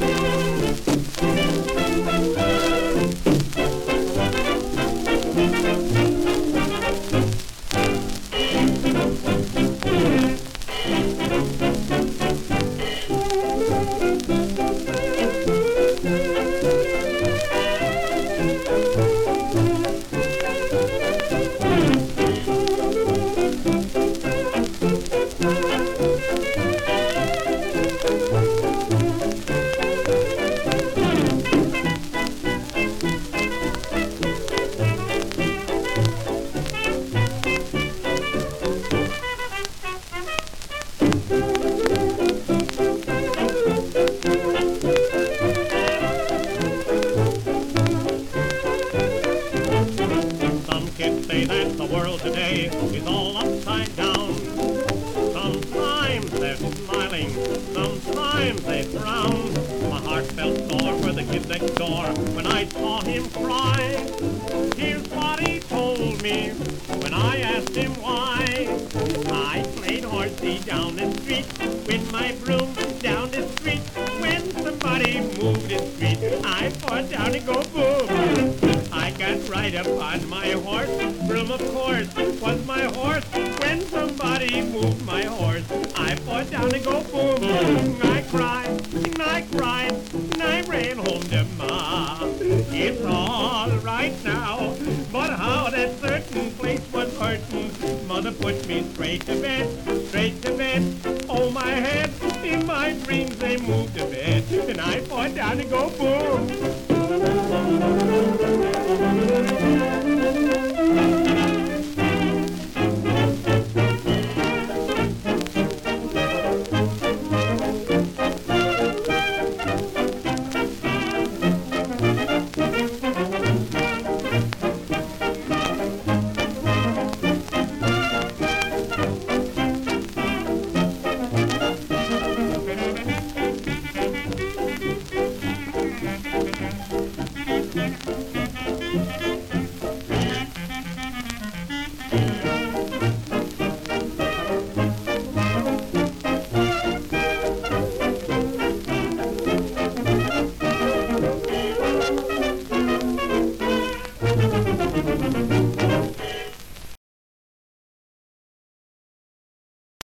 Kids say that the world today is all upside down. Sometimes they're smiling, sometimes they frown. My heart felt sore for the kid next door when I saw him cry. Here's what he told me when I asked him why. I played horsey down the street with my broom down the street. When somebody moved the street, I fought down and go boom. I got right up on my horse, broom of course was my horse. When somebody moved my horse, I fought down and go boom. I cried, and I cried, and I ran home to Ma. It's all right now, but how that certain place was hurting. Mother put me straight to bed, straight to bed. Oh, my head, in my dreams they moved to bed, and I fought down and go boom.